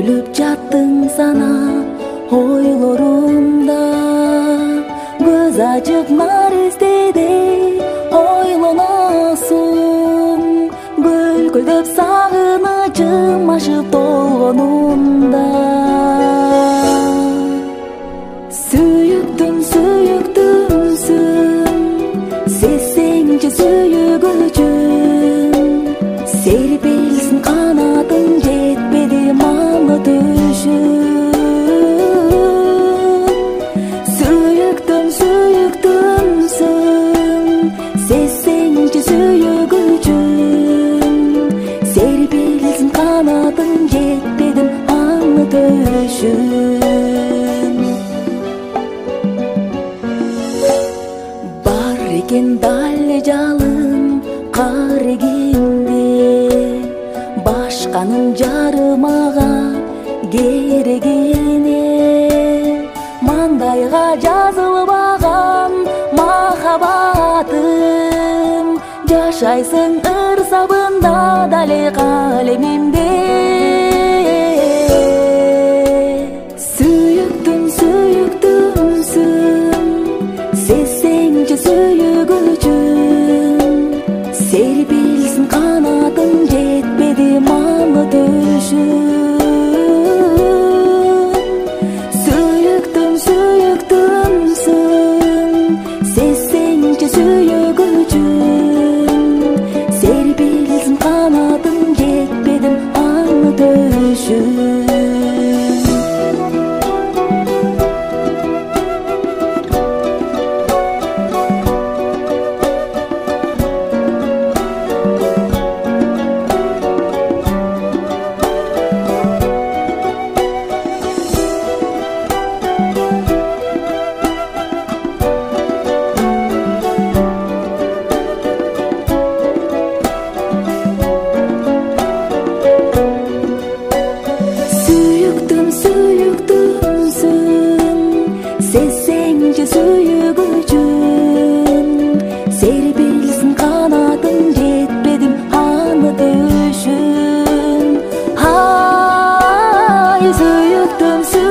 өлүп жаттың сана ойлорумда, көз ачып наристеде ойлоносуң, көлкөлдөп сагынычым ашып толгонумда. Сүйүктүм сүйүктүмсүң, сезсеңчи сүйүгүчүм, серпилсин канатың, жетпеди маңы түшүм. Сүйүктүм сүйүктүмсүң, сезсеңчи сүйүгүчүм, серпилсин канатың, жетпедим маңы түшүм. Дале жалын кар эгинде, башканын жарымага керегине, маңдайга жазылбаган махаббатым, жашайсың ырсабында дале калемимде. Сүйүктүм сүйүктүмсүң, сезсеңчи сүйүгүчүм, серпилсин канатың, жетпеди маңы түшүм. Сүйүктүм сүйүктүмсүң, сезсеңчи сүйүгүчүм, серпилсин канатың, жетпедим маңы түшүм. Сезсеңчи сүйүгүчүм, серпилсин канатың, жетпедим аны түшүм. Ай, сүйүктүм